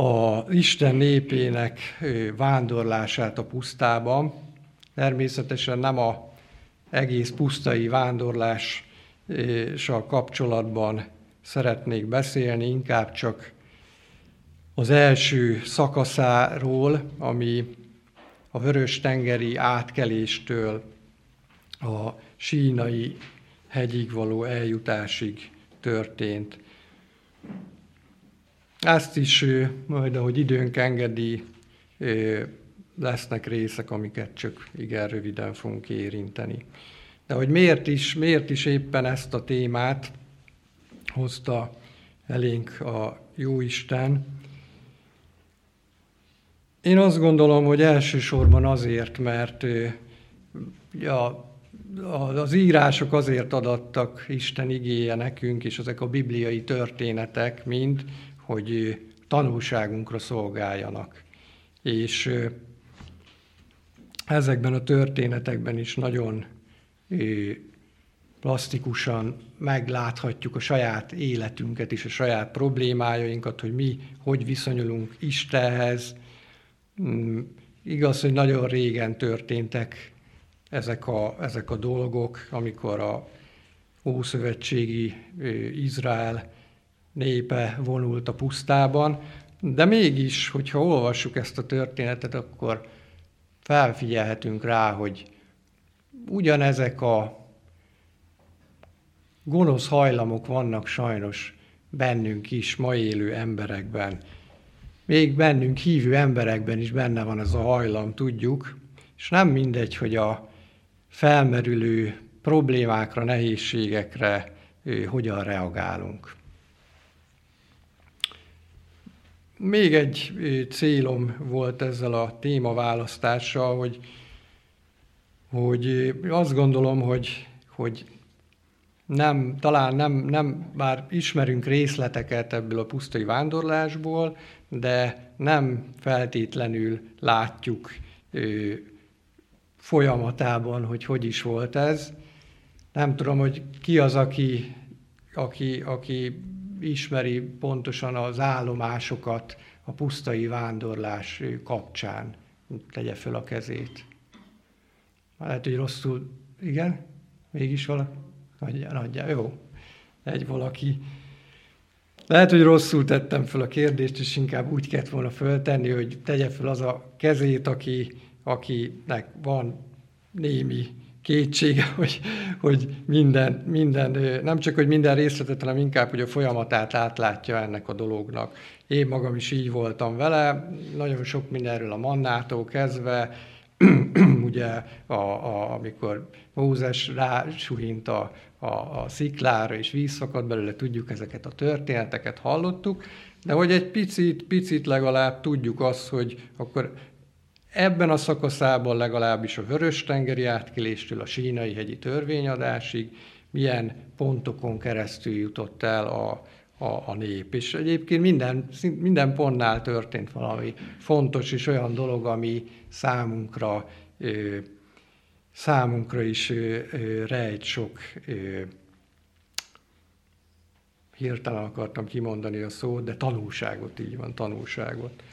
az Isten népének vándorlását a pusztában. Természetesen nem az egész pusztai vándorlással kapcsolatban szeretnék beszélni, inkább csak az első szakaszáról, ami a Vörös-tengeri átkeléstől a Sínai hegyig való eljutásig történt. Ezt is majd, ahogy időnk engedi, lesznek részek, amiket csak igen röviden fogunk érinteni. De hogy miért is éppen ezt a témát hozta elénk a Jóisten? Én azt gondolom, hogy elsősorban azért, mert az írások azért adattak Isten igéje nekünk, és ezek a bibliai történetek mind, hogy tanulságunkra szolgáljanak. És ezekben a történetekben is nagyon plastikusan megláthatjuk a saját életünket és a saját problémájainkat, hogy mi hogy viszonyulunk Istenhez. Igaz, hogy nagyon régen történtek ezek a dolgok, amikor a ószövetségi Izrael népe vonult a pusztában, de mégis, hogyha olvassuk ezt a történetet, akkor felfigyelhetünk rá, hogy ugyanezek a gonosz hajlamok vannak sajnos bennünk is, ma élő emberekben. Még bennünk hívő emberekben is benne van ez a hajlam, tudjuk, és nem mindegy, hogy a felmerülő problémákra, nehézségekre hogyan reagálunk. Még egy célom volt ezzel a témaválasztással, hogy azt gondolom, hogy talán nem, bár ismerünk részleteket ebből a pusztai vándorlásból, de nem feltétlenül látjuk folyamatában, hogy is volt ez. Nem tudom, hogy ki az, aki ismeri pontosan az állomásokat a pusztai vándorlás kapcsán. Tegye föl a kezét. Lehet, hogy rosszul... Igen? Mégis valaki? Nagyjá. Jó. Egy valaki. Lehet, hogy rosszul tettem föl a kérdést, és inkább úgy kellett volna föltenni, hogy tegye föl az a kezét, akinek van némi kétsége, hogy minden, nem csak, hogy minden részletet, hanem inkább, hogy a folyamatát átlátja ennek a dolognak. Én magam is így voltam vele, nagyon sok mindenről a mannától kezdve, ugye amikor Mózes rásuhint a sziklára, és víz szakadt belőle, tudjuk ezeket a történeteket, hallottuk, de hogy egy picit legalább tudjuk azt, hogy akkor ebben a szakaszában legalábbis a Vörös-tengeri átkeléstől a Sínai hegyi törvényadásig milyen pontokon keresztül jutott el a nép. És egyébként minden pontnál történt valami fontos és olyan dolog, ami számunkra is rejt sok, hirtelen akartam kimondani a szót, de tanulságot, így van, tanulságot.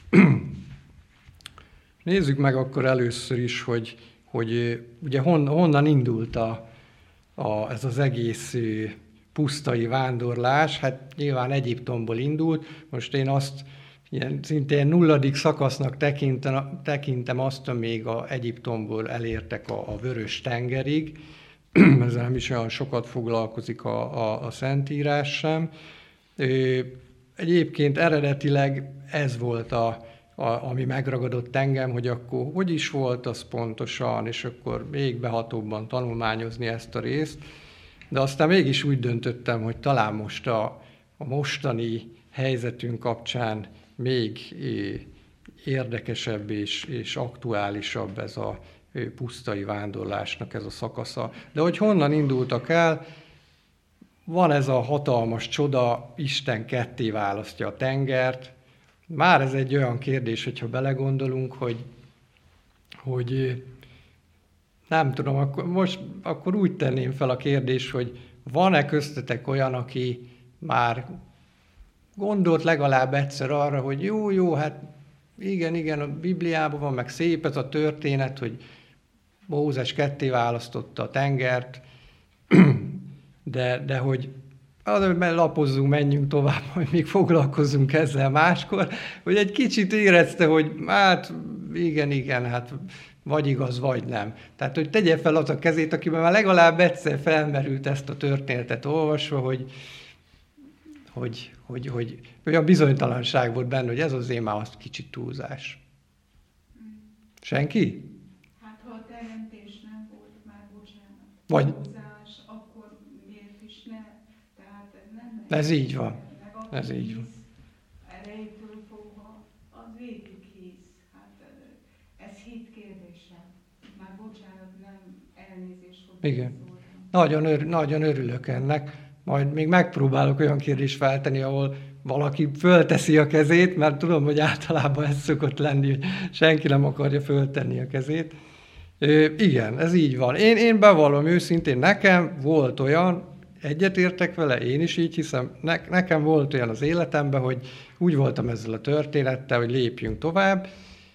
Nézzük meg akkor először is, hogy ugye honnan indult ez az egész pusztai vándorlás. Hát nyilván Egyiptomból indult. Most én azt szintén nulladik szakasznak tekintem azt, amíg Egyiptomból elértek a Vörös-tengerig. Ezzel nem is olyan sokat foglalkozik a Szentírás sem. Egyébként eredetileg ez volt ami megragadott engem, hogy akkor hogy is volt az pontosan, és akkor még behatóbban tanulmányozni ezt a részt. De aztán mégis úgy döntöttem, hogy talán most a mostani helyzetünk kapcsán még érdekesebb és aktuálisabb ez a pusztai vándorlásnak ez a szakasza. De hogy honnan indultak el, van ez a hatalmas csoda, Isten ketté választja a tengert. Már ez egy olyan kérdés, hogyha belegondolunk, hogy nem tudom, akkor úgy tenném fel a kérdést, hogy van-e köztetek olyan, aki már gondolt legalább egyszer arra, hogy jó, hát igen, a Bibliában van, meg szép ez a történet, hogy Mózes ketté választotta a tengert, de hogy lapozzunk, menjünk tovább, hogy még foglalkozzunk ezzel máskor, hogy egy kicsit érezte, hogy hát igen, hát vagy igaz, vagy nem. Tehát, hogy tegye fel az a kezét, akiben már legalább egyszer felmerült ezt a történetet olvasva, hogy olyan bizonytalanság volt benne, hogy ez azért már az kicsit túlzás. Senki? Hát ha a teremtés nem volt már bocsánat, Vagy... túlzás, akkor miért is ne? Tehát ez nem... Ez így van. Ez így van. Erejétől fogva az végig hisz. Hát ez hit kérdése. Már bocsánat, nem elnézést fog. Igen. Nagyon örülök ennek. Majd még megpróbálok olyan kérdést feltenni, ahol valaki fölteszi a kezét, mert tudom, hogy általában ez szokott lenni, hogy senki nem akarja föltenni a kezét. Igen, ez így van. Én bevallom őszintén, nekem volt olyan, egyetértek vele, én is így hiszem, nekem volt olyan az életemben, hogy úgy voltam ezzel a történettel, hogy lépjünk tovább,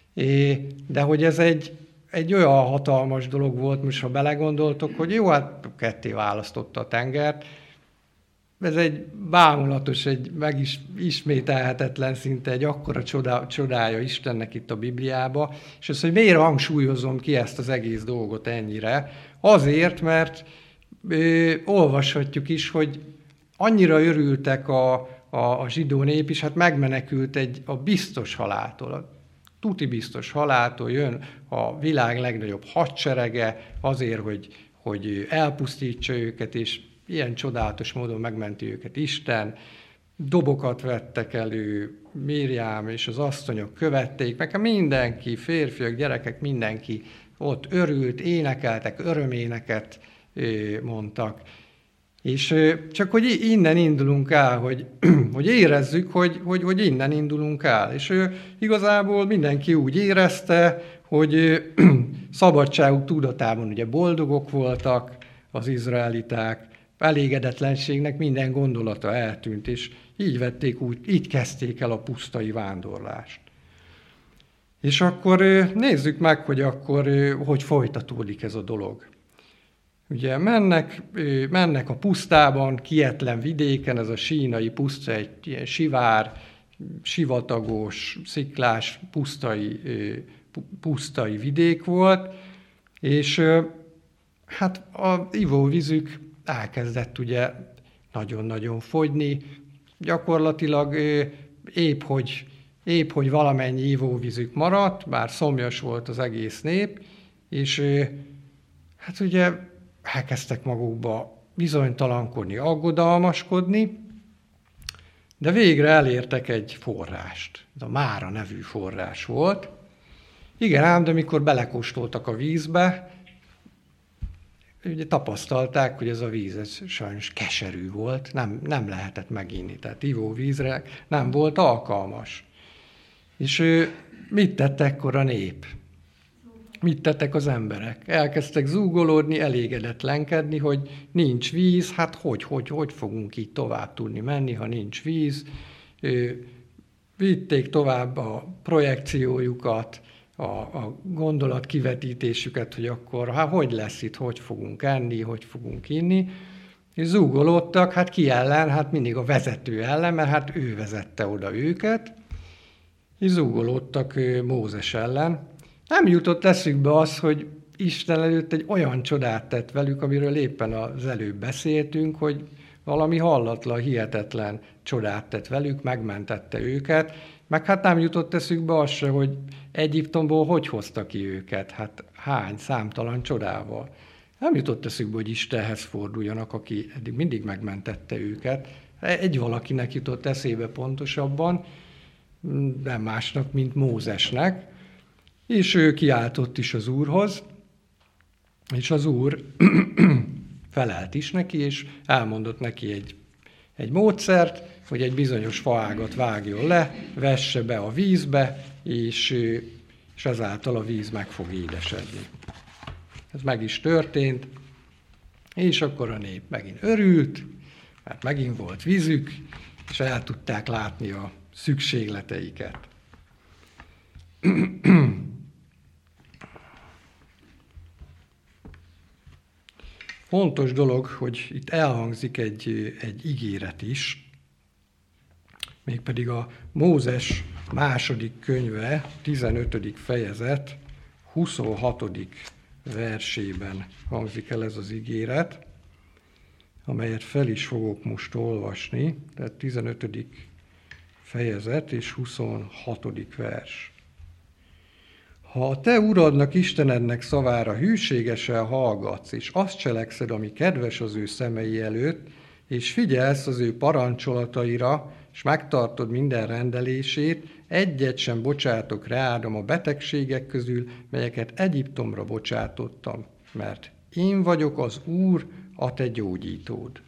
de hogy ez egy olyan hatalmas dolog volt, most ha belegondoltok, hogy jó, hát ketté választotta a tengert. Ez egy bámulatos, egy ismételhetetlen szinte, egy akkora csodája Istennek itt a Bibliába, és az, hogy miért hangsúlyozom ki ezt az egész dolgot ennyire? Azért, mert olvashatjuk is, hogy annyira örültek a zsidó nép is, hát megmenekült a biztos haláltól, a tuti biztos haláltól, jön a világ legnagyobb hadserege azért, hogy elpusztítsa őket, és ilyen csodálatos módon megmenti őket Isten, dobokat vettek elő, Miriam és az asszonyok követték, meg mindenki, férfiak, gyerekek, mindenki ott örült, énekeltek, öröméneket mondtak. És csak hogy innen indulunk el, hogy érezzük, hogy innen indulunk el. És igazából mindenki úgy érezte, hogy szabadságuk tudatában ugye boldogok voltak az izraeliták, elégedetlenségnek minden gondolata eltűnt, és így kezdték el a pusztai vándorlást. És akkor nézzük meg, hogy folytatódik ez a dolog. Ugye mennek a pusztában, kietlen vidéken, ez a sínai puszta, egy ilyen sivár, sivatagos, sziklás, pusztai vidék volt, és hát az ivóvízük elkezdett ugye nagyon-nagyon fogyni, gyakorlatilag épp hogy valamennyi ivóvízük maradt, bár szomjas volt az egész nép, és hát ugye elkezdtek magukba bizonytalankodni, aggodalmaskodni, de végre elértek egy forrást. Ez a Mára nevű forrás volt. Igen ám, de mikor belekóstoltak a vízbe, ugye tapasztalták, hogy ez a víz sajnos keserű volt, nem lehetett meginni, tehát ivóvízre nem volt alkalmas. És mit tett ekkor a nép? Mit tettek az emberek? Elkezdtek zúgolódni, elégedetlenkedni, hogy nincs víz, hát hogy fogunk így tovább tudni menni, ha nincs víz. Vitték tovább a projekciójukat, a gondolatkivetítésüket, hogy akkor hogy lesz itt, hogy fogunk enni, hogy fogunk inni, és zúgolódtak, hát ki ellen? Hát mindig a vezető ellen, mert hát ő vezette oda őket, és zúgolódtak Mózes ellen. Nem jutott eszükbe az, hogy Isten előtt egy olyan csodát tett velük, amiről éppen az előbb beszéltünk, hogy valami hallatlan, hihetetlen csodát tett velük, megmentette őket, meg hát nem jutott eszükbe az se, hogy Egyiptomból hogy hozta ki őket, hát hány számtalan csodával. Nem jutott eszükbe, hogy Istenhez forduljanak, aki eddig mindig megmentette őket. Egy valakinek jutott eszébe pontosabban, nem másnak, mint Mózesnek, és ő kiáltott is az Úrhoz, és az Úr felelt is neki, és elmondott neki egy módszert, hogy egy bizonyos faágat vágjon le, vesse be a vízbe, és ezáltal a víz meg fog édesedni. Ez meg is történt, és akkor a nép megint örült, mert megint volt vízük, és el tudták látni a szükségleteiket. Fontos dolog, hogy itt elhangzik egy ígéret is, mégpedig a Mózes második könyve, 15. fejezet, 26. versében hangzik el ez az ígéret, amelyet fel is fogok most olvasni, tehát 15. fejezet és 26. vers. Ha a te uradnak, Istenednek szavára hűségesen hallgatsz, és azt cselekszed, ami kedves az ő szemei előtt, és figyelsz az ő parancsolataira, és megtartod minden rendelését, egyet sem bocsátok ráadom a betegségek közül, melyeket Egyiptomra bocsátottam, mert én vagyok az Úr, a te gyógyítód.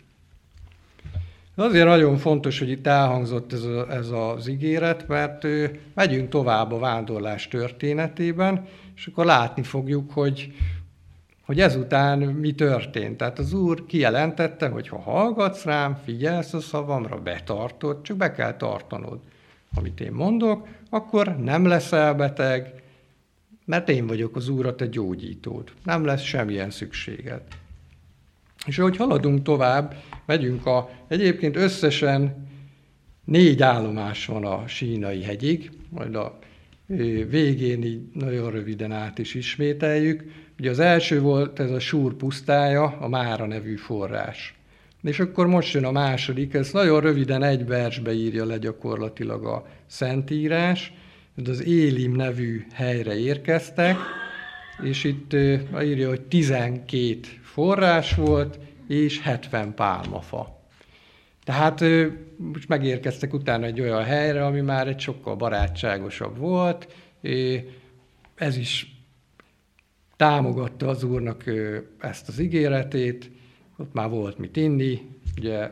Azért nagyon fontos, hogy itt elhangzott ez az ígéret, mert megyünk tovább a vándorlás történetében, és akkor látni fogjuk, hogy ezután mi történt. Tehát az Úr kijelentette, hogy ha hallgatsz rám, figyelsz a szavamra, betartod, csak be kell tartanod, amit én mondok, akkor nem leszel beteg, mert én vagyok az Úr, a te gyógyítód. Nem lesz semmilyen szükséged. És ahogy haladunk tovább, megyünk egyébként összesen 4 állomás van a Sínai hegyig, majd a végén így nagyon röviden át is ismételjük. Ugye az első volt ez a Súr pusztája, a Mára nevű forrás. És akkor most jön a második, ez nagyon röviden egy versbe írja le gyakorlatilag a Szentírás. Ez az Élim nevű helyre érkeztek, és itt írja, hogy 12 forrás volt, és 70 pálmafa. Tehát most megérkeztek utána egy olyan helyre, ami már egy sokkal barátságosabb volt. Ez is támogatta az Úrnak ezt az ígéretét, ott már volt mit inni, ugye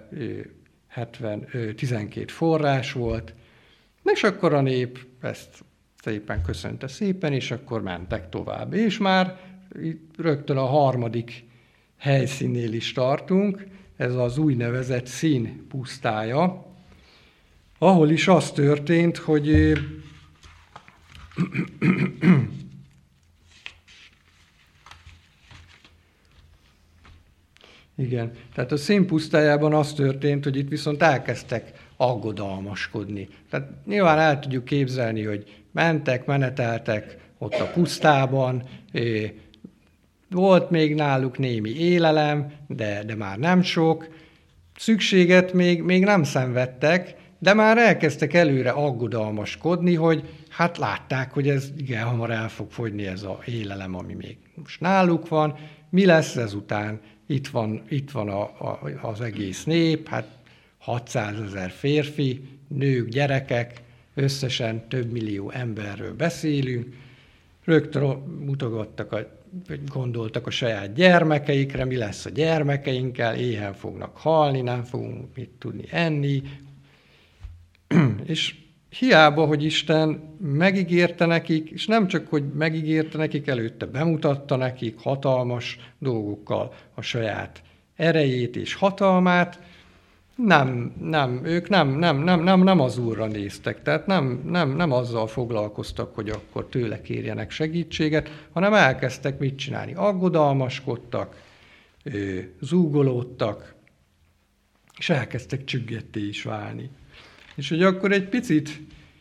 12 forrás volt, és akkor a nép ezt szépen köszönte szépen, és akkor mentek tovább. És már itt rögtön a harmadik helyszínnél is tartunk, ez az úgynevezett Szín pusztája, ahol is az történt, hogy igen, tehát a Szín pusztájában az történt, hogy itt viszont elkezdtek aggodalmaskodni. Tehát nyilván el tudjuk képzelni, hogy meneteltek ott a pusztában, volt még náluk némi élelem, de már nem sok, szükséget még nem szenvedtek, de már elkezdtek előre aggodalmaskodni, hogy hát látták, hogy ez igen hamar el fog fogyni ez az élelem, ami még most náluk van, mi lesz ezután? Itt van az egész nép, hát 600 000 férfi, nők, gyerekek, összesen több millió emberről beszélünk. Rögtön gondoltak a saját gyermekeikre, mi lesz a gyermekeinkkel, éhen fognak halni, nem fogunk mit tudni enni. És hiába, hogy Isten megígérte nekik, és nem csak, hogy megígérte nekik, előtte bemutatta nekik hatalmas dolgokkal a saját erejét és hatalmát, ők nem az Úrra néztek, tehát nem azzal foglalkoztak, hogy akkor tőle kérjenek segítséget, hanem elkezdtek mit csinálni? Aggodalmaskodtak, zúgolódtak, és elkezdtek csüggetté is válni. És hogy akkor egy picit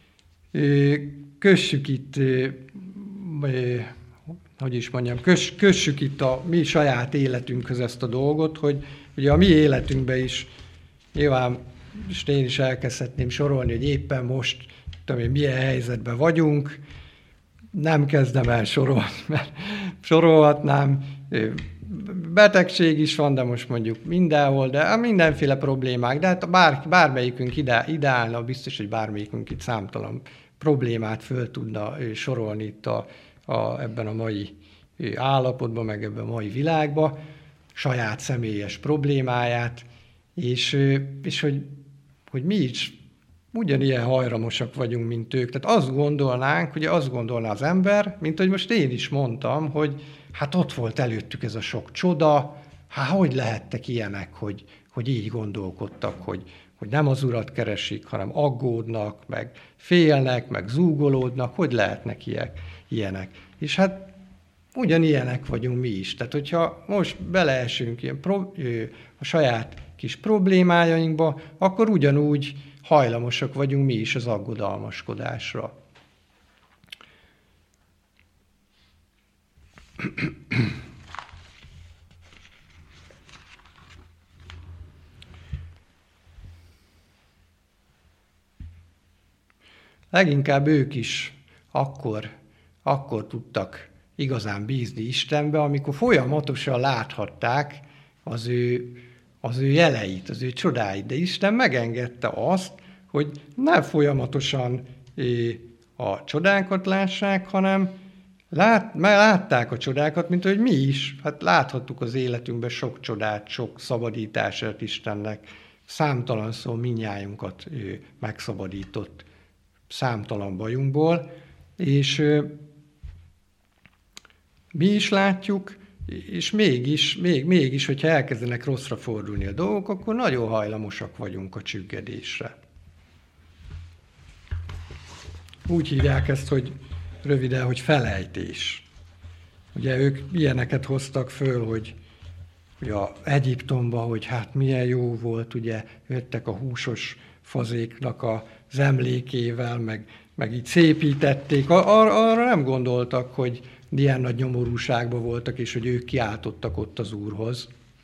kössük itt, kössük itt a mi saját életünkhöz ezt a dolgot, hogy ugye a mi életünkben is nyilván, és én is elkezdhetném sorolni, hogy éppen most tudom én, milyen helyzetben vagyunk, nem kezdem el sorolni, mert sorolhatnám, betegség is van, de most mondjuk mindenhol, de mindenféle problémák, de hát bármelyikünk ide állna, biztos, hogy bármelyikünk itt számtalan problémát föl tudna sorolni itt ebben a mai állapotban, meg ebben a mai világban, saját személyes problémáját, és hogy mi is ugyanilyen hajlamosak vagyunk, mint ők. Tehát azt gondolnánk, ugye azt gondolná az ember, mint hogy most én is mondtam, hogy hát ott volt előttük ez a sok csoda, hát hogy lehettek ilyenek, hogy így gondolkodtak, hogy nem az Urat keresik, hanem aggódnak, meg félnek, meg zúgolódnak, hogy lehetnek ilyenek. És hát ugyanilyenek vagyunk mi is. Tehát, hogyha most beleesünk a saját kis problémájainkba, akkor ugyanúgy hajlamosak vagyunk mi is az aggodalmaskodásra. Leginkább ők is akkor tudtak igazán bízni Istenbe, amikor folyamatosan láthatták az ő jeleit, az ő csodáit. De Isten megengedte azt, hogy ne folyamatosan a csodákat lássák, hanem látták a csodákat, mint hogy mi is. Hát láthattuk az életünkben sok csodát, sok szabadítását Istennek. Számtalanszor mindnyájunkat megszabadított számtalan bajunkból, és mi is látjuk, és mégis, hogyha elkezdenek rosszra fordulni a dolgok, akkor nagyon hajlamosak vagyunk a csüggedésre. Úgy hívják ezt, hogy röviden, hogy felejtés. Ugye ők ilyeneket hoztak föl, hogy Egyiptomba, hogy hát milyen jó volt, ugye jöttek a húsos fazéknak az emlékével, meg így szépítették. Arra nem gondoltak, hogy ilyen nagy nyomorúságban voltak, és hogy ők kiáltottak ott az Úrhoz.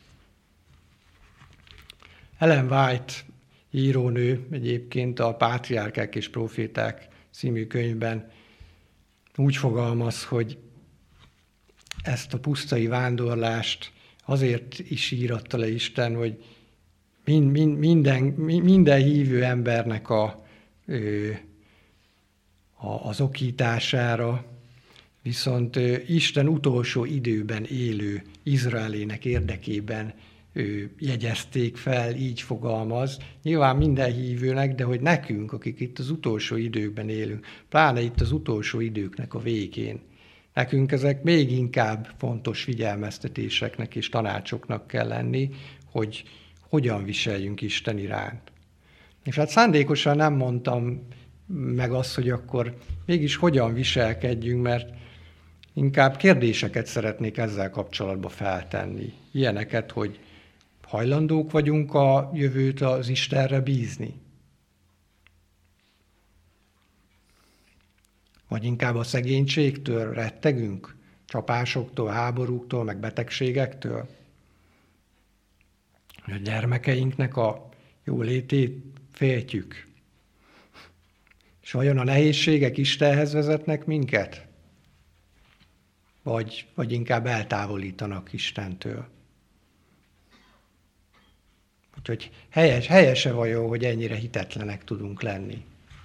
Ellen White írónő egyébként a Pátriárkák és Proféták című könyvben úgy fogalmaz, hogy ezt a pusztai vándorlást azért is íratta le Isten, hogy minden hívő embernek az okítására, viszont Isten utolsó időben élő Izraelének érdekében jegyezték fel, így fogalmaz. Nyilván minden hívőnek, de hogy nekünk, akik itt az utolsó időkben élünk, pláne itt az utolsó időknek a végén, nekünk ezek még inkább fontos figyelmeztetéseknek és tanácsoknak kell lenni, hogy hogyan viseljünk Isten iránt. És hát szándékosan nem mondtam meg azt, hogy akkor mégis hogyan viselkedjünk, mert inkább kérdéseket szeretnék ezzel kapcsolatban feltenni. Ilyeneket, hogy hajlandók vagyunk a jövőt az Istenre bízni? Vagy inkább a szegénységtől rettegünk? Csapásoktól, háborúktól, meg betegségektől? A gyermekeinknek a jólétét féltjük? És vajon a nehézségek Istenhez vezetnek minket? Vagy inkább eltávolítanak Istentől? Úgyhogy helyese vajon, hogy ennyire hitetlenek tudunk lenni?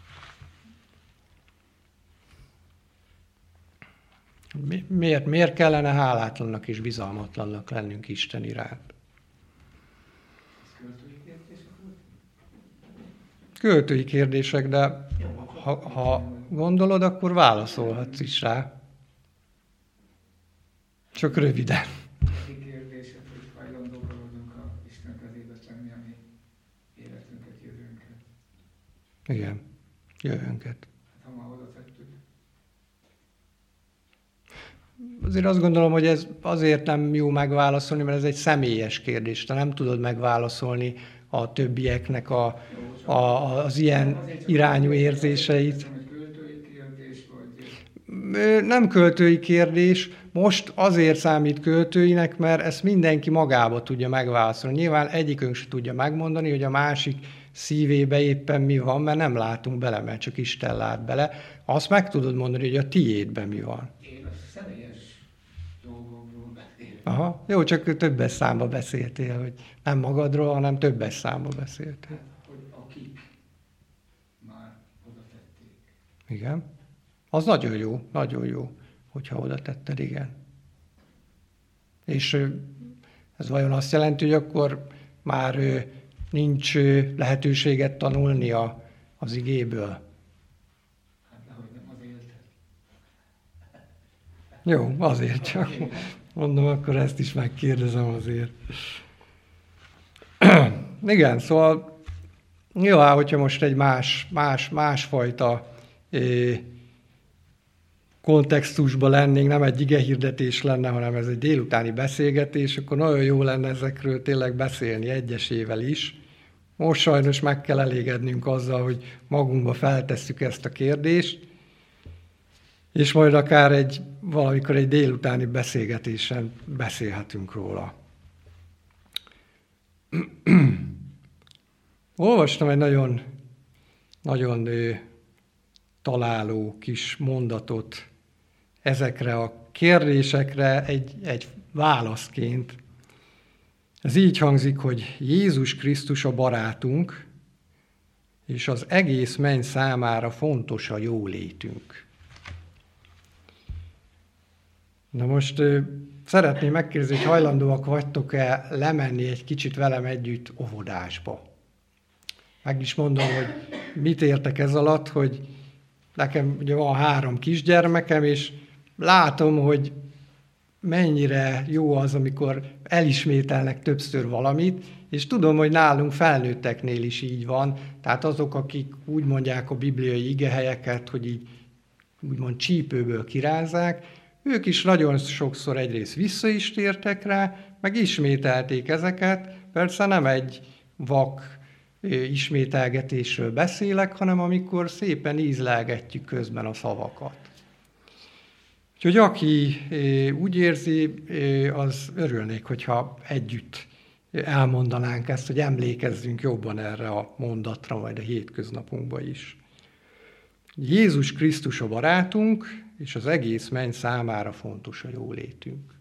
Miért kellene hálátlannak és bizalmatlannak lennünk Isten iránt? Költői kérdések, de ha gondolod, akkor válaszolhatsz is rá. Csak röviden. Kérdés, hogy hajlandók vagyunk a Isten kezébe tenni a mi életünket, jövőnket. Igen, jövőnket. Ha már oda tettük. Azért azt gondolom, hogy ez azért nem jó megválaszolni, mert ez egy személyes kérdés. Te nem tudod megválaszolni a többieknek az ilyen irányú érzéseit. Nem költői kérdés, most azért számít költőinek, mert ezt mindenki magába tudja megválaszolni. Nyilván egyikünk se tudja megmondani, hogy a másik szívébe éppen mi van, mert nem látunk bele, mert csak Isten lát bele. Azt meg tudod mondani, hogy a tiédben mi van. Én a személyes dolgokról beszélek. Aha, jó, csak többes számba beszéltél, hogy nem magadról, hanem többes számba beszéltél. Hogy akik már oda tették. Igen. Az nagyon jó, hogyha oda tetted, igen. És ez vajon azt jelenti, hogy akkor már nincs lehetőséget tanulni az igéből? Hát nehogy nem azért. Jó, azért csak. Mondom, akkor ezt is megkérdezem azért. Igen, szóval Jó, hogyha most egy másfajta kontextusban lennénk, nem egy igehirdetés lenne, hanem ez egy délutáni beszélgetés, akkor nagyon jó lenne ezekről tényleg beszélni egyesével is. Most sajnos meg kell elégednünk azzal, hogy magunkba feltesszük ezt a kérdést, és majd akár valamikor egy délutáni beszélgetésen beszélhetünk róla. Olvastam egy nagyon, nagyon találó kis mondatot ezekre a kérdésekre egy válaszként. Ez így hangzik, hogy Jézus Krisztus a barátunk, és az egész menny számára fontos a jólétünk. Na most szeretném megkérdezni, hogy hajlandóak vagytok-e lemenni egy kicsit velem együtt óvodásba. Meg is mondom, hogy mit értek ez alatt, hogy nekem ugye van 3 kisgyermekem, és látom, hogy mennyire jó az, amikor elismételnek többször valamit, és tudom, hogy nálunk felnőtteknél is így van. Tehát azok, akik úgy mondják a bibliai igehelyeket, hogy így úgymond csípőből kirázzák, ők is nagyon sokszor egyrészt vissza is tértek rá, meg ismételték ezeket. Persze nem egy vak ismételgetésről beszélek, hanem amikor szépen ízlelgetjük közben a szavakat. Úgyhogy aki úgy érzi, az örülnék, hogyha együtt elmondanánk ezt, hogy emlékezzünk jobban erre a mondatra, majd a hétköznapunkban is. Jézus Krisztus a barátunk, és az egész menny számára fontos a jólétünk.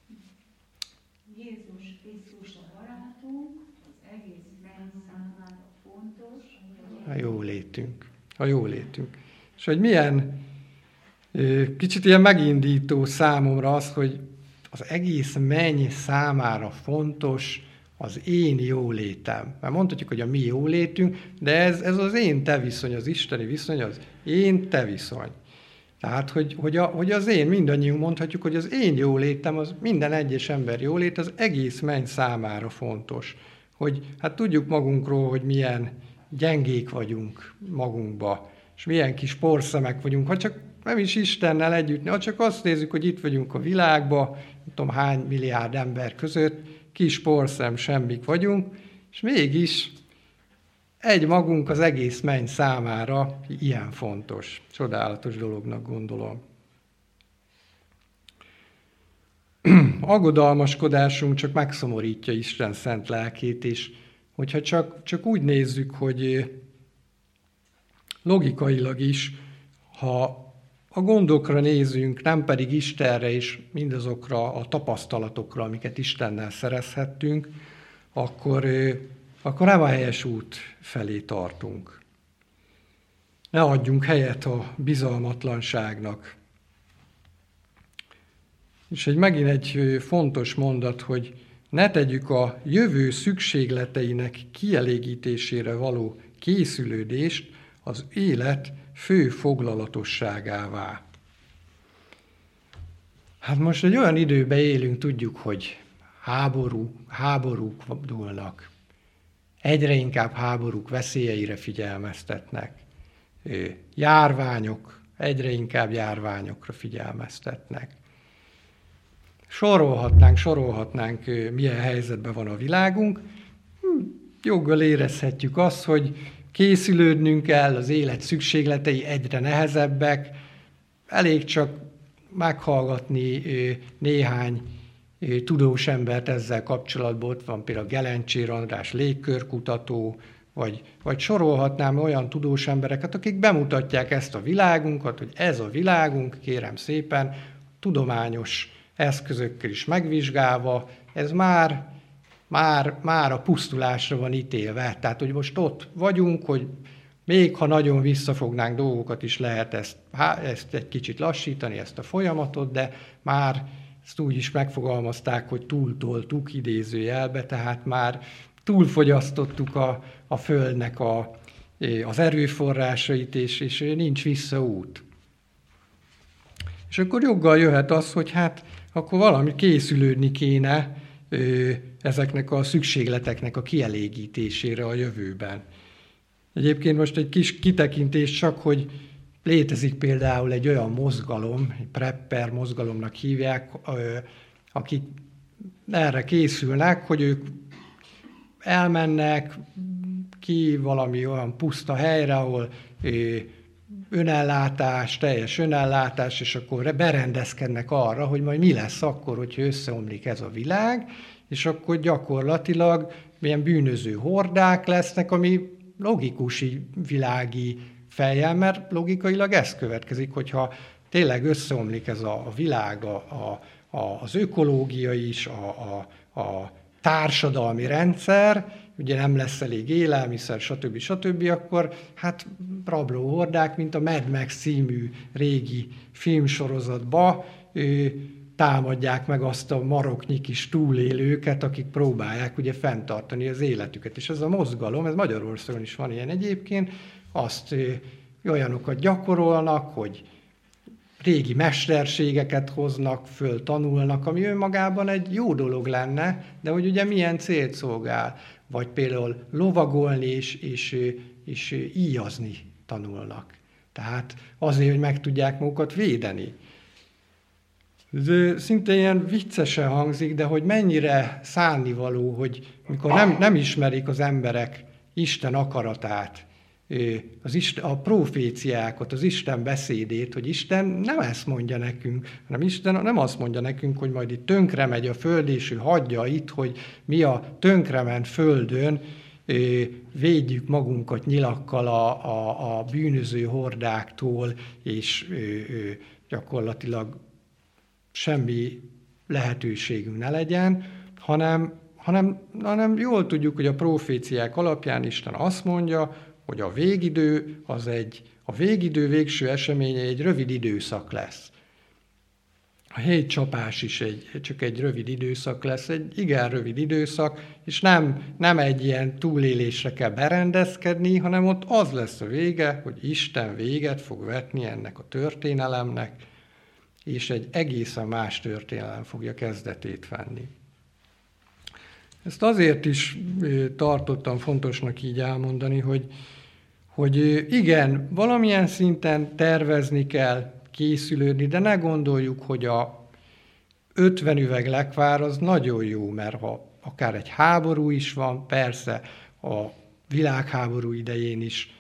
Jézus Krisztus a barátunk, az egész menny számára fontos a jólétünk. A jólétünk. És hogy milyen kicsit ilyen megindító számomra az, hogy az egész menny számára fontos az én jólétem. Mert mondhatjuk, hogy a mi jólétünk, de ez az én-te viszony, az isteni viszony, az én-te viszony. Tehát, hogy az én, mindannyiunk mondhatjuk, hogy az én jólétem, az minden egyes ember jólét, az egész menny számára fontos. Hogy hát tudjuk magunkról, hogy milyen gyengék vagyunk magunkba, és milyen kis porszemek vagyunk, ha csak nem is Istennel együtt, ha csak azt nézzük, hogy itt vagyunk a világban, nem tudom hány milliárd ember között, kis porszem, semmik vagyunk, és mégis egy magunk az egész menny számára ilyen fontos. Csodálatos dolognak gondolom. Aggodalmaskodásunk csak megszomorítja Isten szent lelkét, és hogyha csak úgy nézzük, hogy logikailag is, ha a gondokra nézünk, nem pedig Istenre és mindazokra a tapasztalatokra, amiket Istennel szerezhettünk, akkor nem a helyes út felé tartunk. Ne adjunk helyet a bizalmatlanságnak. És megint egy fontos mondat, hogy ne tegyük a jövő szükségleteinek kielégítésére való készülődést az élet fő foglalatosságává. Hát most egy olyan időben élünk, tudjuk, hogy háborúk dúlnak. Egyre inkább háborúk veszélyeire figyelmeztetnek. Járványok, egyre inkább járványokra figyelmeztetnek. Sorolhatnánk, milyen helyzetben van a világunk. Joggal érezhetjük azt, hogy készülődnünk kell, az élet szükségletei egyre nehezebbek, elég csak meghallgatni néhány tudós embert ezzel kapcsolatban, ott van például Gelencsér András légkörkutató, vagy sorolhatnám olyan tudós embereket, akik bemutatják ezt a világunkat, hogy ez a világunk, kérem szépen, tudományos eszközökkel is megvizsgálva, ez már a pusztulásra van ítélve. Tehát, hogy most ott vagyunk, hogy még ha nagyon visszafognánk dolgokat is lehet ezt egy kicsit lassítani, ezt a folyamatot, de már ezt úgy is megfogalmazták, hogy túltoltuk idézőjelbe, tehát már túlfogyasztottuk a Földnek az erőforrásait, és nincs visszaút. És akkor joggal jöhet az, hogy hát akkor valami készülődni kéne ezeknek a szükségleteknek a kielégítésére a jövőben. Egyébként most egy kis kitekintés csak, hogy létezik például egy olyan mozgalom, egy prepper mozgalomnak hívják, akik erre készülnek, hogy ők elmennek ki valami olyan puszta helyre, ahol önellátás, teljes önellátás, és akkor berendezkednek arra, hogy majd mi lesz akkor, hogyha összeomlik ez a világ, és akkor gyakorlatilag milyen bűnöző hordák lesznek, ami logikus világi fejjel, mert logikailag ez következik, hogyha tényleg összeomlik ez a világ, az ökológia is, a társadalmi rendszer, ugye nem lesz elég élelmiszer, stb., akkor hát rablóhordák, mint a Mad Max című régi filmsorozatba támadják meg azt a maroknyi kis túlélőket, akik próbálják ugye fenntartani az életüket. És ez a mozgalom, ez Magyarországon is van ilyen egyébként, azt olyanokat gyakorolnak, hogy régi mesterségeket hoznak föl, tanulnak, ami önmagában egy jó dolog lenne, de hogy ugye milyen célt szolgál. Vagy például lovagolni és íjazni tanulnak. Tehát azért, hogy meg tudják magukat védeni. Ez szinte ilyen viccesen hangzik, de hogy mennyire szánnivaló, hogy mikor nem ismerik az emberek Isten akaratát, a proféciákat, az Isten beszédét, hogy Isten nem ezt mondja nekünk, hanem Isten nem azt mondja nekünk, hogy majd itt tönkre megy a föld, és ő hagyja itt, hogy mi a tönkrement földön védjük magunkat nyilakkal a bűnöző hordáktól, és gyakorlatilag semmi lehetőségünk ne legyen, hanem jól tudjuk, hogy a proféciák alapján Isten azt mondja, hogy a végidő végső eseménye egy rövid időszak lesz. A hétcsapás is csak egy rövid időszak lesz, egy igen rövid időszak, és nem egy ilyen túlélésre kell berendezkedni, hanem ott az lesz a vége, hogy Isten véget fog vetni ennek a történelemnek, és egy egészen más történelem fogja kezdetét venni. Ezt azért is tartottam fontosnak így elmondani, hogy igen, valamilyen szinten tervezni kell, készülődni, de ne gondoljuk, hogy a 50 üveg lekvár az nagyon jó, mert ha akár egy háború is van, persze a világháború idején is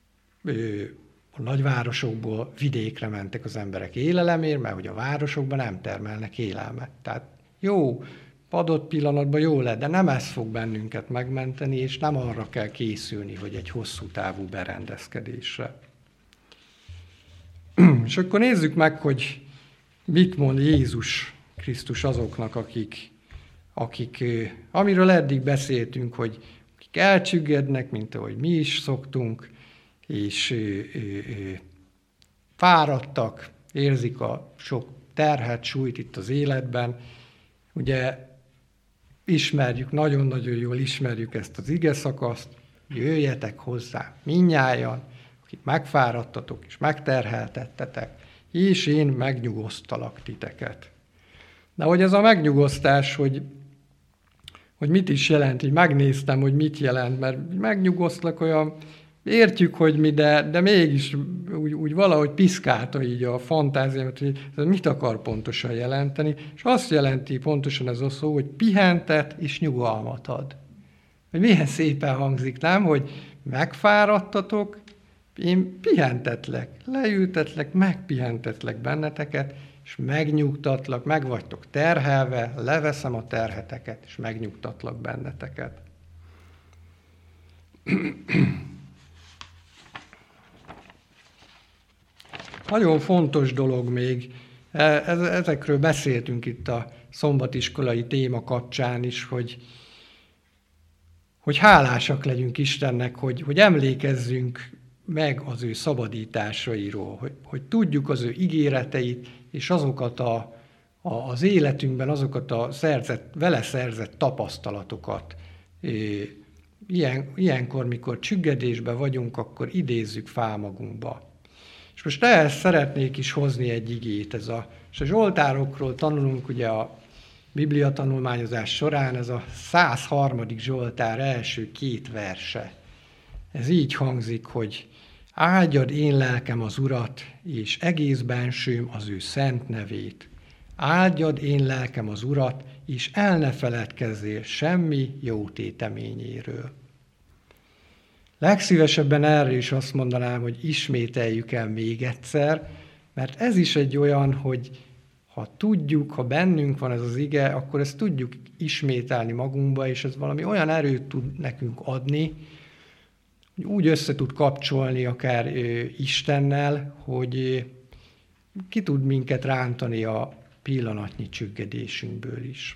a nagyvárosokból vidékre mentek az emberek élelemért, mert hogy a városokban nem termelnek élelmet. Tehát jó, adott pillanatban jó lett, de nem ez fog bennünket megmenteni, és nem arra kell készülni, hogy egy hosszú távú berendezkedésre. És akkor nézzük meg, hogy mit mond Jézus Krisztus azoknak, akik amiről eddig beszéltünk, hogy akik elcsüggednek, mint ahogy mi is szoktunk, és fáradtak, érzik a sok terhet, súlyt itt az életben. Ugye nagyon-nagyon jól ismerjük ezt az igeszakaszt, hogy jöjjetek hozzá mindnyájan, akik megfáradtatok és megterheltettetek, és én megnyugosztalak titeket. De hogy ez a megnyugosztás, hogy mit is jelent, így megnéztem, hogy mit jelent, mert megnyugosztlak olyan, értjük, hogy mi, de mégis úgy valahogy piszkálta így a fantáziámat, hogy ez mit akar pontosan jelenteni, és azt jelenti pontosan ez a szó, hogy pihentet és nyugalmat ad. Hogy milyen szépen hangzik, nem? Hogy megfáradtatok, én pihentetlek, leültetlek, megpihentetlek benneteket, és megnyugtatlak, meg vagytok terhelve, leveszem a terheteket, és megnyugtatlak benneteket. Nagyon fontos dolog még, ezekről beszéltünk itt a szombatiskolai téma kapcsán is, hogy hálásak legyünk Istennek, hogy emlékezzünk meg az ő szabadításairól, hogy tudjuk az ő ígéreteit, és azokat az életünkben, azokat a vele szerzett tapasztalatokat. Ilyenkor, mikor csüggedésben vagyunk, akkor idézzük fel magunkba. És most ehhez szeretnék is hozni egy igét. És a zsoltárokról tanulunk ugye a Biblia tanulmányozás során, ez a 103. Zsoltár első 2 verse. Ez így hangzik, hogy áldjad én lelkem az Urat, és egész bensőm az ő szent nevét. Áldjad én lelkem az Urat, és el ne feledkezzél semmi jó téteményéről. Legszívesebben erre is azt mondanám, hogy ismételjük el még egyszer, mert ez is egy olyan, hogy ha tudjuk, ha bennünk van ez az ige, akkor ezt tudjuk ismételni magunkba, és ez valami olyan erőt tud nekünk adni, hogy úgy össze tud kapcsolni akár Istennel, hogy ki tud minket rántani a pillanatnyi csüggedésünkből is.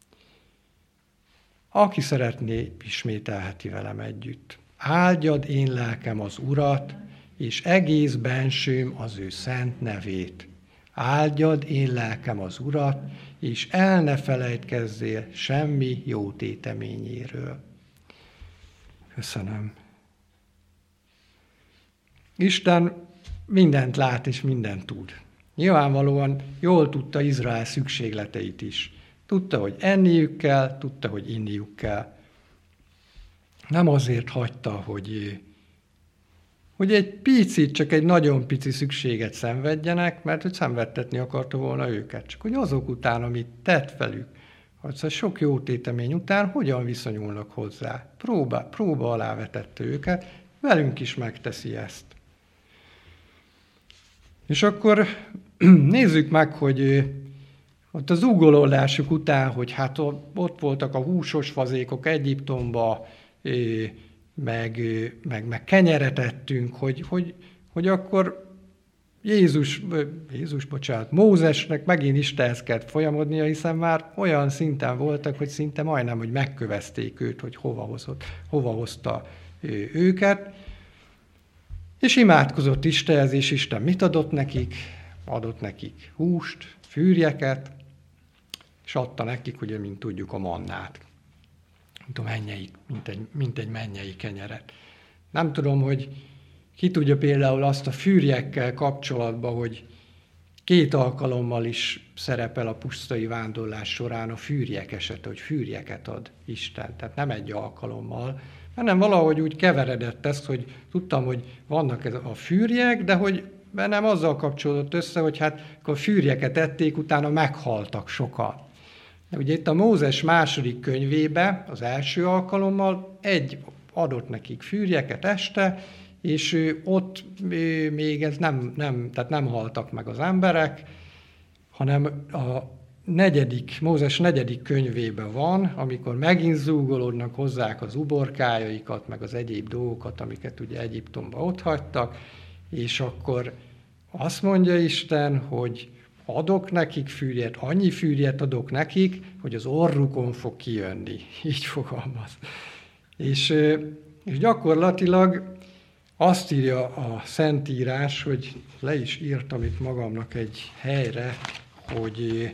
Aki szeretné, ismételheti velem együtt. Áldjad én lelkem az Urat, és egész bensőm az ő szent nevét. Áldjad én lelkem az Urat, és el ne felejtkezzél semmi jó téteményéről. Köszönöm. Isten mindent lát és mindent tud. Nyilvánvalóan jól tudta Izrael szükségleteit is. Tudta, hogy enniük kell, tudta, hogy inniuk kell. Nem azért hagyta, hogy egy picit, csak egy nagyon pici szükséget szenvedjenek, mert hogy szenvedtetni akarta volna őket. Csak hogy azok után, amit tett velük, az sok jó tétemény után hogyan viszonyulnak hozzá. Próba alá vetette őket, velünk is megteszi ezt. És akkor nézzük meg, hogy ott az ugolódásuk után, hogy hát ott voltak a húsos fazékok Egyiptomba, meg kenyeret ettünk, hogy akkor Mózesnek megint Istenhez kellett folyamodnia, hiszen már olyan szinten voltak, hogy szinte majdnem, hogy megkövezték őt, hogy hova hozta őket. És imádkozott Istenhez, és Isten mit adott nekik? Adott nekik húst, fűrjeket, és adta nekik, ugye, mint tudjuk, a mannát. Mint egy mennyei kenyeret. Nem tudom, hogy ki tudja például azt a fűrjekkel kapcsolatban, hogy 2 alkalommal is szerepel a pusztai vándorlás során a fűrjek esete, hogy fűrjeket ad Isten. Tehát nem egy alkalommal, hanem valahogy úgy keveredett ezt, hogy tudtam, hogy vannak a fűrjek, de hogy bennem azzal kapcsolódott össze, hogy hát akkor fűrjeket ették, utána meghaltak sokan. De ugye itt a Mózes második könyvébe az első alkalommal adott nekik fűrjeket este, és ott még ez tehát nem haltak meg az emberek, hanem a Mózes 4. könyvében van, amikor megint zúgolódnak, hozzák az uborkájaikat, meg az egyéb dolgokat, amiket ugye Egyiptomba ott hagytak, és akkor azt mondja Isten, hogy adok nekik fűrjet, annyi fűrjet adok nekik, hogy az orrukon fog kijönni. Így fogalmaz. És gyakorlatilag azt írja a Szentírás, hogy le is írtam itt magamnak egy helyre, hogy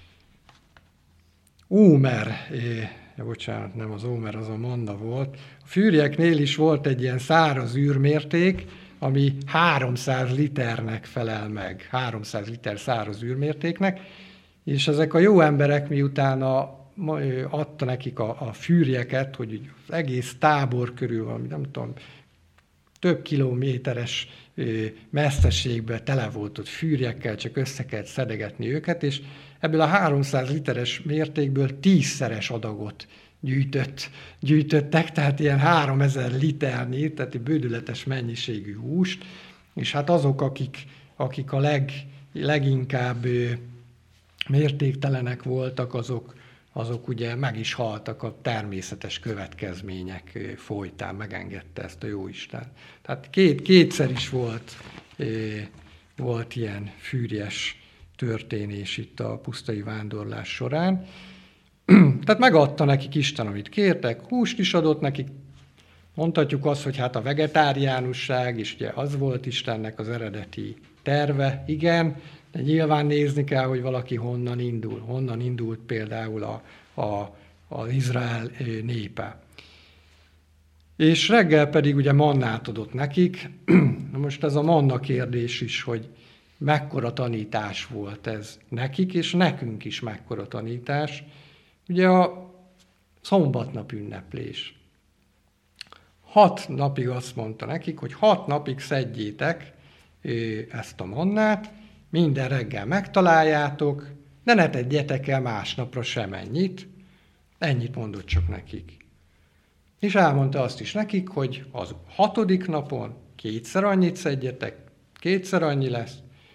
nem az ómer, az a manna volt. A fűrjeknél is volt egy ilyen száraz űrmérték, ami 300 liternek felel meg, 300 liter száraz űrmértéknek, és ezek a jó emberek miután adta nekik a fűrjeket, hogy az egész tábor körül van, nem tudom, több kilométeres messzeségben tele volt ott fűrjekkel, csak össze kellett szedegetni őket, és ebből a 300 literes mértékből 10-szeres adagot gyűjtöttek, tehát ilyen 3000 literni, tehát egy bődületes mennyiségű húst, és hát azok, akik a leginkább mértéktelenek voltak, azok ugye meg is haltak a természetes következmények folytán, megengedte ezt a Jóisten. Tehát kétszer is volt ilyen fűrjes történés itt a pusztai vándorlás során. Tehát megadta nekik Isten, amit kértek, húst is adott nekik. Mondhatjuk azt, hogy hát a vegetáriánusság is ugye az volt Istennek az eredeti terve, igen, de nyilván nézni kell, hogy valaki honnan indul. Honnan indult például az Izrael népe. És reggel pedig ugye mannát adott nekik. Na most ez a manna kérdés is, hogy mekkora tanítás volt ez nekik, és nekünk is mekkora tanítás. Ugye a szombatnap ünneplés. 6 napig azt mondta nekik, hogy 6 napig szedjétek ezt a mannát, minden reggel megtaláljátok, de ne tegyétek el másnapra sem ennyit mondott csak nekik. És elmondta azt is nekik, hogy az 6. napon 2-szer annyit szedjetek, 2-szer annyi lesz,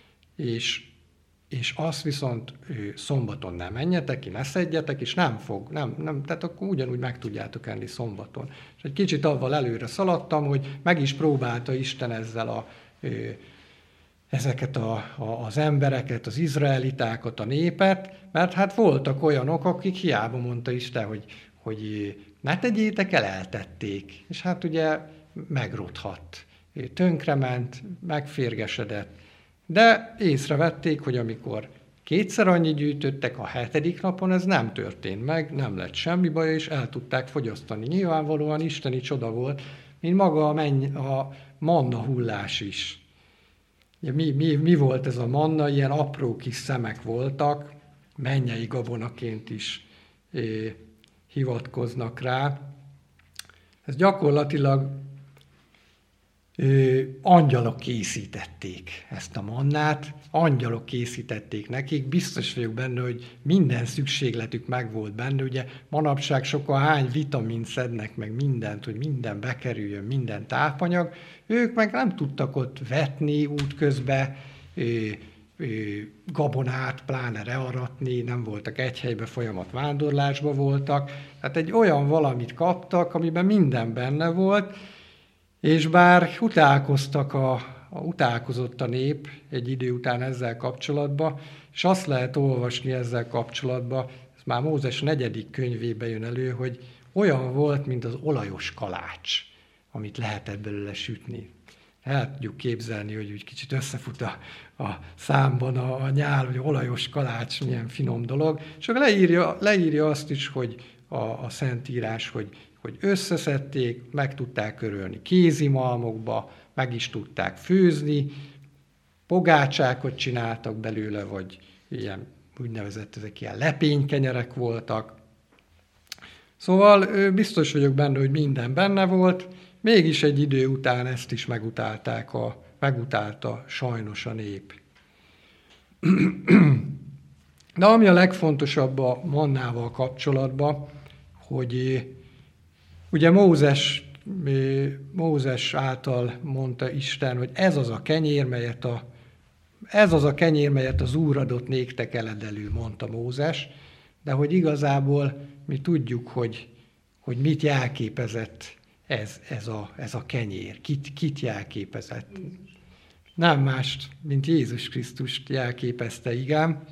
és azt viszont szombaton nem menjetek ki, ne szedjetek, és tehát akkor ugyanúgy meg tudjátok enni szombaton. És egy kicsit avval előre szaladtam, hogy meg is próbálta Isten ezzel ezeket az embereket, az izraelitákat, a népet, mert hát voltak olyanok, akik hiába mondta Isten, hogy ne tegyétek el, eltették. És hát ugye megrothadt, tönkrement, megférgesedett. De észrevették, hogy amikor 2-szer annyit gyűjtöttek, a 7. napon ez nem történt meg, nem lett semmi baj, és el tudták fogyasztani. Nyilvánvalóan isteni csoda volt, mint maga a manna hullás is. Mi volt ez a manna? Ilyen apró kis szemek voltak, mennyei gabonaként is hivatkoznak rá. Ez gyakorlatilag angyalok készítették ezt a mannát, angyalok készítették nekik, biztos vagyok benne, hogy minden szükségletük megvolt benne, ugye manapság sokan hány vitamint szednek meg mindent, hogy minden bekerüljön, minden tápanyag, ők meg nem tudtak ott vetni útközben, gabonát, pláne rearatni, nem voltak egy helyben, folyamat vándorlásba voltak, tehát egy olyan valamit kaptak, amiben minden benne volt, és bár utálkozott a nép egy idő után ezzel kapcsolatban, és azt lehet olvasni ezzel kapcsolatban, ez már Mózes 4. könyvében jön elő, hogy olyan volt, mint az olajos kalács, amit lehetett belőle sütni. El tudjuk képzelni, hogy úgy kicsit összefut a számban a nyál, hogy olajos kalács, milyen finom dolog. És akkor leírja azt is, hogy a Szentírás, hogy összeszedték, meg tudták örölni kézimalmokba, meg is tudták főzni, pogácsákat csináltak belőle, vagy ilyen úgynevezett ezek ilyen lepénykenyerek voltak. Szóval biztos vagyok benne, hogy minden benne volt, mégis egy idő után ezt is megutálta sajnos a nép. De ami a legfontosabb a mannával kapcsolatban, hogy ugye Mózes által mondta Isten, hogy ez az a kenyér, melyet az Úr adott néktek eledelül, mondta Mózes, de hogy igazából mi tudjuk, hogy mit jelképezett ez a kenyér, kit jelképezett. Nem mást, mint Jézus Krisztust jelképezte, igen.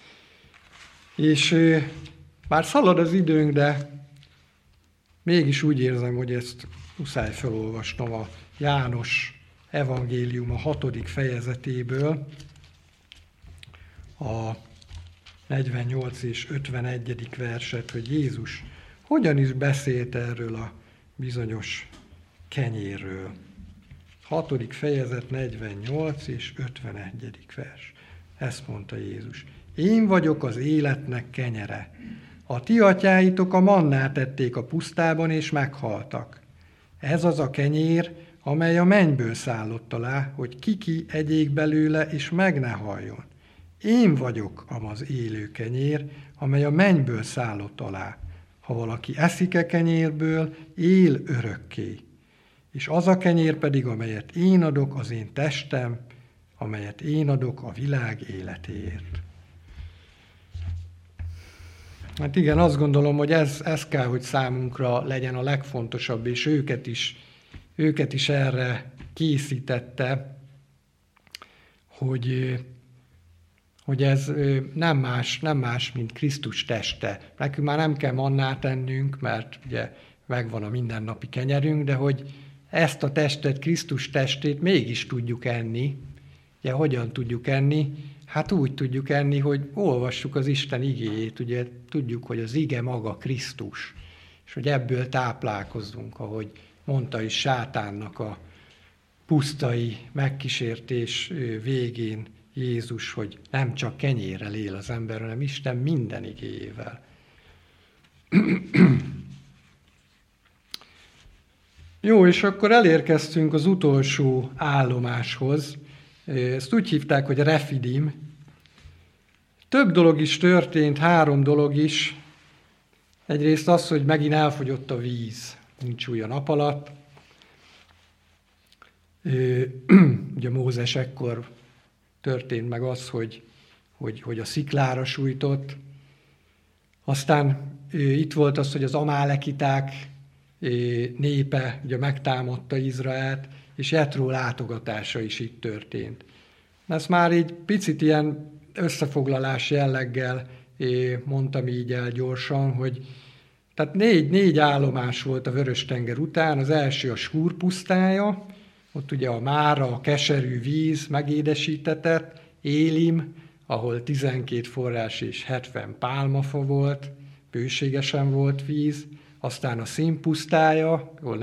És már szalad az időnk, de mégis úgy érzem, hogy ezt muszáj felolvasnom a János evangélium a 6. fejezetéből, a 48 és 51. verset, hogy Jézus hogyan is beszélt erről a bizonyos kenyérről. 6. fejezet, 48 és 51. vers. Ezt mondta Jézus. Én vagyok az életnek kenyere. A ti atyáitok a mannát ették a pusztában, és meghaltak. Ez az a kenyér, amely a mennyből szállott alá, hogy ki egyék belőle, és meg ne haljon. Én vagyok az élő kenyér, amely a mennyből szállott alá. Ha valaki eszik kenyérből, él örökké. És az a kenyér pedig, amelyet én adok, az én testem, amelyet én adok a világ életéért. Hát igen, azt gondolom, hogy ez kell, hogy számunkra legyen a legfontosabb, és őket is erre készítette, hogy ez nem más, mint Krisztus teste. Nekünk már nem kell mannát ennünk, mert ugye megvan a mindennapi kenyerünk, de hogy ezt a testet, Krisztus testét mégis tudjuk enni. Ugye hogyan tudjuk enni? Hát úgy tudjuk enni, hogy olvassuk az Isten igéjét, ugye tudjuk, hogy az ige maga Krisztus, és hogy ebből táplálkozzunk, ahogy mondta is Sátánnak a pusztai megkísértés végén Jézus, hogy nem csak kenyérrel él az ember, hanem Isten minden igéjével. Jó, és akkor elérkeztünk az utolsó állomáshoz. Ezt úgy hívták, hogy Refidim. Több dolog is történt, 3 dolog is. Egyrészt az, hogy megint elfogyott a víz, nincs új a nap alatt. Ugye Mózes ekkor történt meg az, hogy a sziklára sújtott. Aztán itt volt az, hogy az amálekiták népe ugye megtámadta Izraelt, és Jetró látogatása is itt történt. Ezt már így picit ilyen összefoglalás jelleggel mondtam így el gyorsan, hogy tehát 4 állomás volt a Vörös-tenger után. Az első a Súr pusztája, ott ugye a Mára, a keserű víz megédesítetett, Élim, ahol 12 forrás és 70 pálmafa volt, bőségesen volt víz, aztán a Szín pusztája, ahol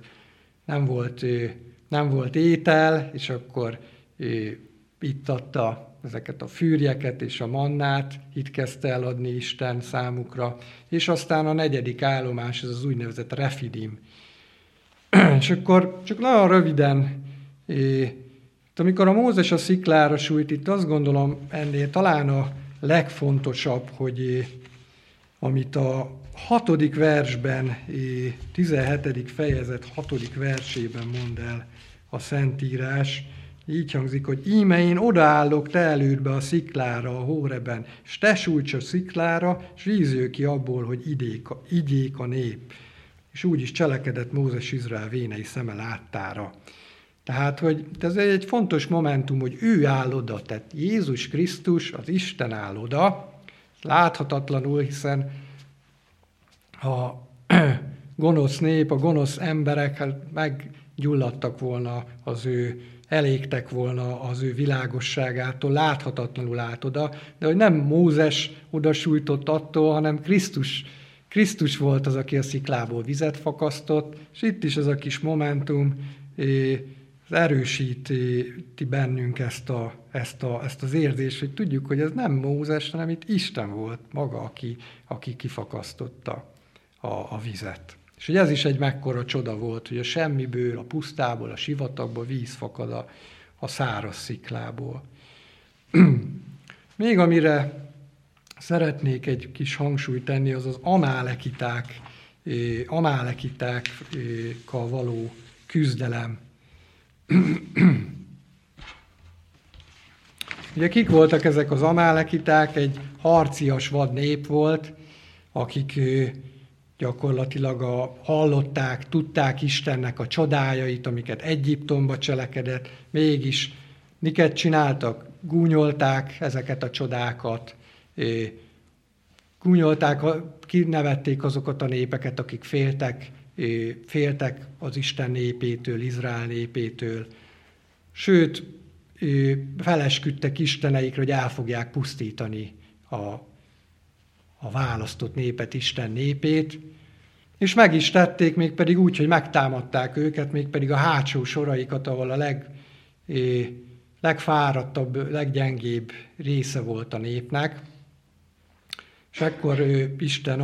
nem volt étel, és akkor itt adta ezeket a fűrjeket és a mannát, itt kezdte eladni Isten számukra, és aztán a 4. állomás, ez az úgynevezett Refidim. És akkor csak nagyon röviden, amikor a Mózes a sziklára sújt, itt azt gondolom ennél talán a legfontosabb, hogy amit a 6. versben, 17. fejezet 6. versében mond el a Szentírás, így hangzik, hogy íme én odaállok te elődbe a sziklára a Hóreben, és te sújts a sziklára, és vízjő ki abból, hogy igyék a nép. És úgy is cselekedett Mózes Izrael vénei szeme láttára. Tehát, hogy ez egy fontos momentum, hogy ő áll oda, tehát Jézus Krisztus, az Isten áll oda, láthatatlanul, hiszen a gonosz nép, a gonosz emberek meggyulladtak volna elégtek volna az ő világosságától, láthatatlanul állt oda, de hogy nem Mózes oda sújtott attól, hanem Krisztus volt az, aki a sziklából vizet fakasztott, és itt is ez a kis momentum erősíti bennünk ezt az érzést, hogy tudjuk, hogy ez nem Mózes, hanem itt Isten volt maga, aki kifakasztotta a vizet. És hogy ez is egy mekkora csoda volt, hogy a semmiből, a pusztából, a sivatagból víz fakad a száraz sziklából. Még amire szeretnék egy kis hangsúlyt tenni, az az amálekitákkal való küzdelem. Ugye kik voltak ezek az amálekiták? Egy harcias vad nép volt, akik gyakorlatilag hallották, tudták Istennek a csodájait, amiket Egyiptomba cselekedett, mégis miket csináltak? Gúnyolták ezeket a csodákat, kinevették azokat a népeket, akik féltek az Isten népétől, Izrael népétől, sőt, felesküdtek isteneikre, hogy el fogják pusztítani a választott népet, Isten népét, és meg is tették, mégpedig úgy, hogy megtámadták őket, mégpedig a hátsó soraikat, ahol a legfáradtabb, leggyengébb része volt a népnek. És akkor Isten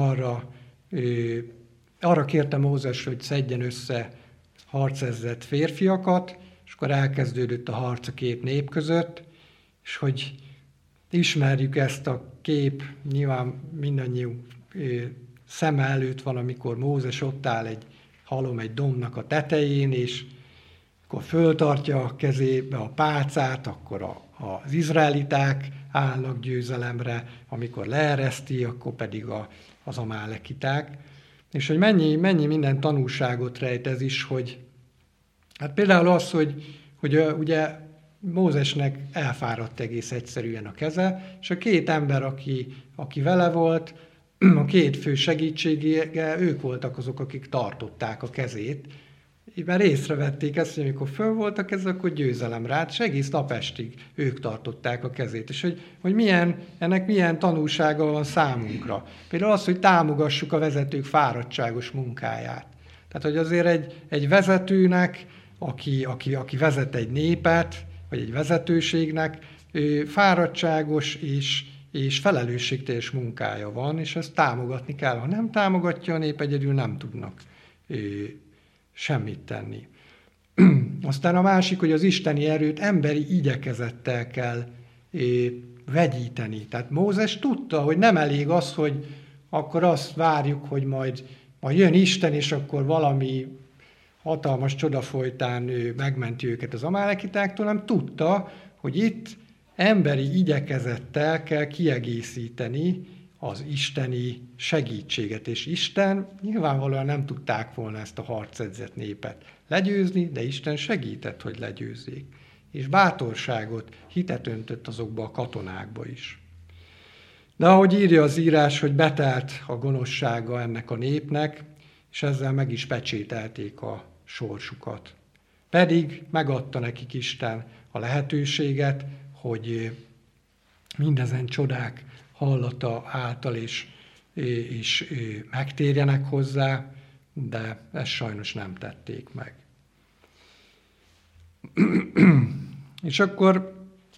arra kérte Mózes, hogy szedjen össze harcezredt férfiakat, és akkor elkezdődött a harc a 2 nép között, és hogy ismerjük ezt a kép, nyilván mindannyiunk szeme előtt van, amikor Mózes ott áll egy dombnak a tetején, és akkor föltartja a kezébe a pálcát, akkor az izraeliták állnak győzelemre, amikor leereszti, akkor pedig az amálekiták. És hogy mennyi minden tanulságot rejt ez is, hogy hát például az, hogy ugye Mózesnek elfáradt egész egyszerűen a keze, és a 2 ember, aki vele volt, a 2 fő segítségége, ők voltak azok, akik tartották a kezét, mert észrevették ezt, hogy amikor föl volt a keze, akkor győzelemre állt, és egész napestig ők tartották a kezét. És hogy ennek milyen tanulsága van számunkra. Például az, hogy támogassuk a vezetők fáradtságos munkáját. Tehát, hogy azért egy vezetőnek, aki vezet egy népet, vagy egy vezetőségnek, fáradtságos és felelősségteljes munkája van, és ezt támogatni kell. Ha nem támogatja a nép, egyedül nem tudnak semmit tenni. Aztán a másik, hogy az isteni erőt emberi igyekezettel kell vegyíteni. Tehát Mózes tudta, hogy nem elég az, hogy akkor azt várjuk, hogy majd jön Isten, és akkor valami hatalmas csoda folytán megmenti őket az amálekitáktól, hanem tudta, hogy itt emberi igyekezettel kell kiegészíteni az isteni segítséget. És Isten nyilvánvalóan nem tudták volna ezt a harcedzett népet legyőzni, de Isten segített, hogy legyőzzék. És bátorságot, hitet öntött azokba a katonákba is. De ahogy írja az írás, hogy betelt a gonoszsága ennek a népnek, és ezzel meg is pecsételték a sorsukat. Pedig megadta nekik Isten a lehetőséget, hogy mindezen csodák hallata által is megtérjenek hozzá, de ezt sajnos nem tették meg. És akkor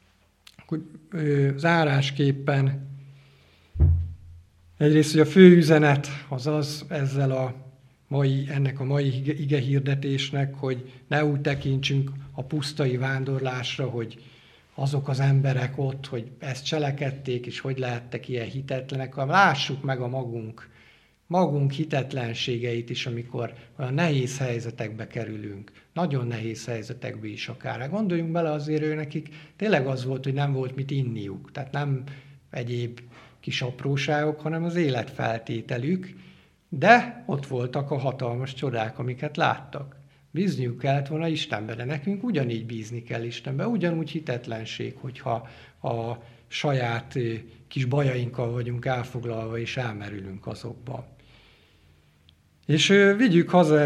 zárásképpen egyrészt, hogy a fő üzenet az ezzel ennek a mai igehirdetésnek, hogy ne úgy tekintsünk a pusztai vándorlásra, hogy azok az emberek ott, hogy ezt cselekedték, és hogy lehettek ilyen hitetlenek, hanem lássuk meg a magunk hitetlenségeit is, amikor olyan nehéz helyzetekbe kerülünk. Nagyon nehéz helyzetekbe is akár. Gondoljunk bele, azért nekik tényleg az volt, hogy nem volt mit inniuk. Tehát nem egyéb kis apróságok, hanem az életfeltételük, de ott voltak a hatalmas csodák, amiket láttak. Bízniuk kellett volna Istenbe, de nekünk ugyanígy bízni kell Istenbe, ugyanúgy hitetlenség, hogyha a saját kis bajainkkal vagyunk elfoglalva, és elmerülünk azokba. És vigyük haza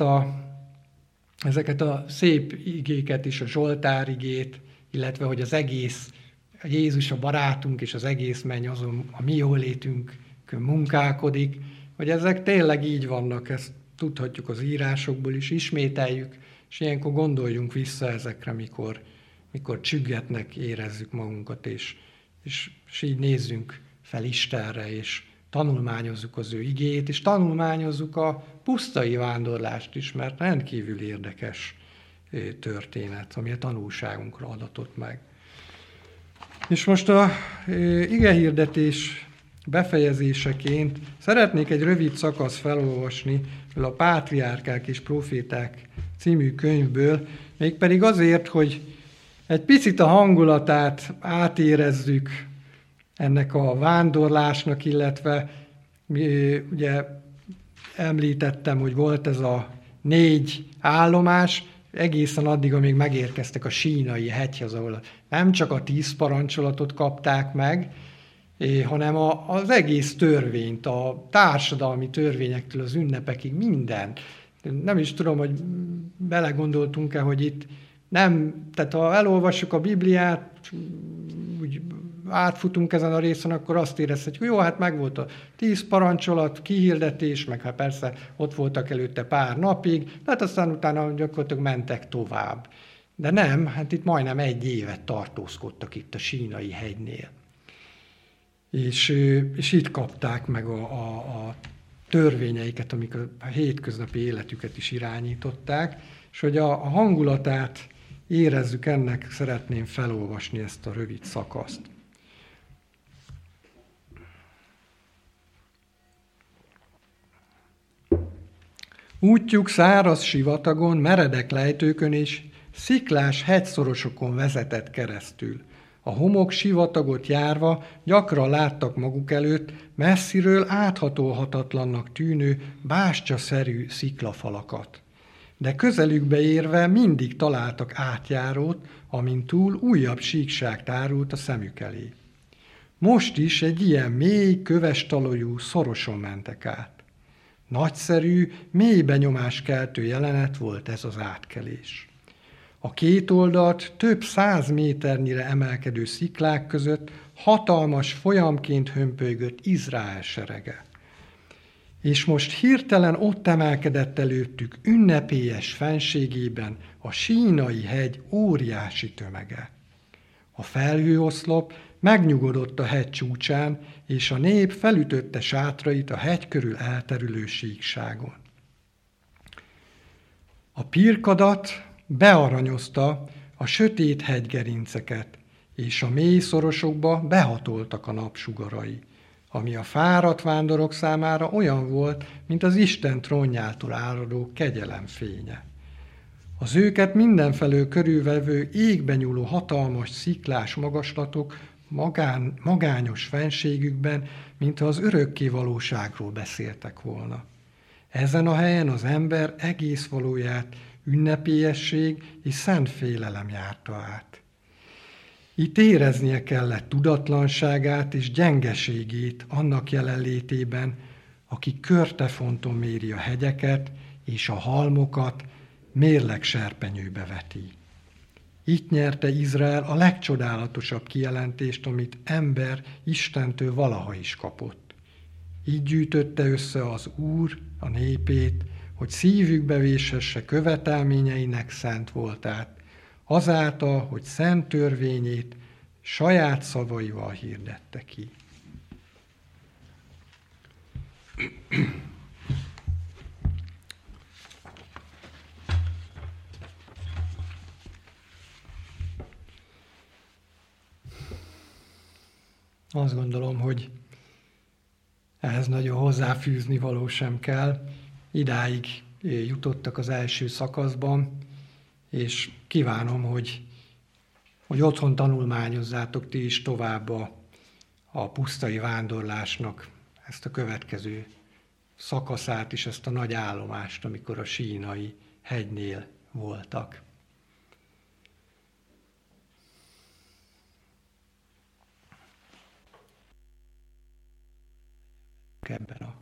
ezeket a szép igéket is, a Zsoltár igét, illetve hogy az egész Jézus a barátunk, és az egész menny azon a mi jólétünkön munkálkodik, hogy ezek tényleg így vannak, ezt tudhatjuk az írásokból is, ismételjük, és ilyenkor gondoljunk vissza ezekre, mikor csüggetnek érezzük magunkat, és így nézzünk fel Istenre, és tanulmányozzuk az ő igéjét, és tanulmányozzuk a pusztai vándorlást is, mert rendkívül érdekes történet, ami a tanulságunkra adatott meg. És most a igehirdetés befejezéseként szeretnék egy rövid szakasz felolvasni a Pátriárkák és Proféták című könyvből, mégpedig azért, hogy egy picit a hangulatát átérezzük ennek a vándorlásnak, illetve ugye említettem, hogy volt ez a 4 állomás, egészen addig, amíg megérkeztek a Sínai hegyhez, ahol nem csak a 10 parancsolatot kapták meg, hanem az egész törvényt, a társadalmi törvényektől az ünnepekig minden. Nem is tudom, hogy belegondoltunk-e, hogy itt nem, tehát ha elolvassuk a Bibliát, úgy átfutunk ezen a részen, akkor azt érezhetjük, hogy jó, hát meg volt a 10 parancsolat, kihirdetés, meg hát persze ott voltak előtte pár napig, de hát aztán utána gyakorlatilag mentek tovább. De nem, hát itt majdnem 1 évet tartózkodtak itt a Sínai hegynél. És itt kapták meg a törvényeiket, amik a hétköznapi életüket is irányították, és hogy a hangulatát érezzük ennek, szeretném felolvasni ezt a rövid szakaszt. Útjuk száraz sivatagon, meredek lejtőkön és sziklás hegyszorosokon vezetett keresztül. A homok sivatagot járva gyakran láttak maguk előtt messziről áthatolhatatlannak tűnő bástyaszerű sziklafalakat. De közelükbe érve mindig találtak átjárót, amin túl újabb síkság tárult a szemük elé. Most is egy ilyen mély, köves talajú szoroson mentek át. Nagyszerű, mély benyomáskeltő jelenet volt ez az átkelés. A két oldalt több 100 méternyire emelkedő sziklák között hatalmas folyamként hömpölygött Izrael serege. És most hirtelen ott emelkedett előttük ünnepélyes fenségében a Sínai hegy óriási tömege. A felhőoszlop megnyugodott a hegy csúcsán, és a nép felütötte sátrait a hegy körül elterülő síkságon. A pirkadat bearanyozta a sötét hegygerinceket, és a mély szorosokba behatoltak a napsugarai, ami a fáradt vándorok számára olyan volt, mint az Isten trónjától áradó kegyelem fénye. Az őket mindenfelől körülvevő égbe nyúló hatalmas sziklás magaslatok magányos fenségükben, mintha az örökké valóságról beszéltek volna. Ezen a helyen az ember egész valóját ünnepélyesség és szent félelem járta át. Itt éreznie kellett tudatlanságát és gyengeségét annak jelenlétében, aki körtefonton méri a hegyeket és a halmokat, mérleg serpenyőbe veti. Itt nyerte Izrael a legcsodálatosabb kijelentést, amit ember Istentől valaha is kapott. Így gyűjtötte össze az Úr a népét, hogy szívükbe véshesse követelményeinek szent voltát, azáltal, hogy szent törvényét saját szavaival hirdette ki. Azt gondolom, hogy ehhez nagyon hozzáfűzni való sem kell. Idáig jutottak az első szakaszban, és kívánom, hogy otthon tanulmányozzátok ti is tovább a pusztai vándorlásnak ezt a következő szakaszát és ezt a nagy állomást, amikor a sínai hegynél voltak. Ebben a